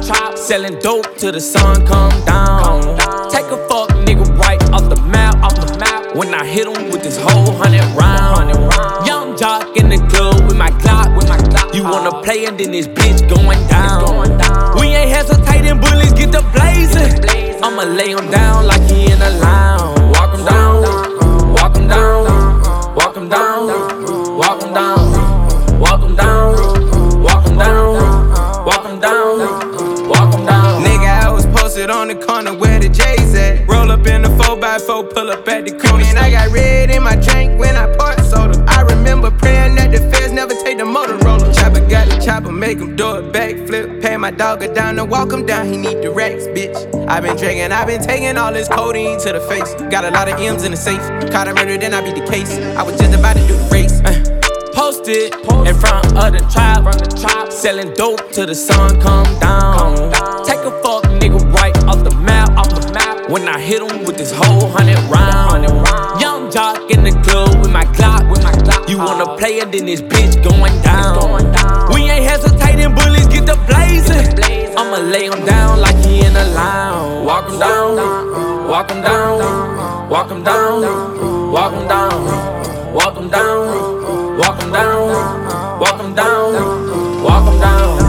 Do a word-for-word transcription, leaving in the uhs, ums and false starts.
chop, selling dope till the sun come down. Take a fuck nigga right off the map, off the map. When I hit him with this whole hundred round. Young jock in the club with my Glock, with my Glock. You wanna play and then this bitch going down. We ain't hesitating, bullets get the blazing. I'ma lay him down like he in a lounge. Walk him down, walk him down, walk him down, walk him down, walk him down, walk him down, walk him down, walk him down. Nigga, I was posted on the corner where the J's at. Roll up in the four by four, pull up at the corner. And I got red in my drink when I poured soda. I remember praying that the feds never take the Motorola. Chopper got the chopper, make him do a backflip. Pay my dog a down to walk him down, he need the racks, bitch. I been drinking, I been taking all this codeine to the face. Got a lot of M's in the safe. Caught a murder, then I beat the case. I was just about to do the race. Uh. Posted in front of the trap, selling dope till the sun come down. Take a fuck nigga right off the map, off the map. When I hit him with this whole hundred round. Young jock in the club with my Glock, with my Glock. You wanna play and then this bitch going down. We ain't hesitating, bullets get the blazing. I'ma lay him down like he in a lounge. Walk him down, walk him down, walk him down, walk him down, walk him down. Walk him down, walk him down, walk him down.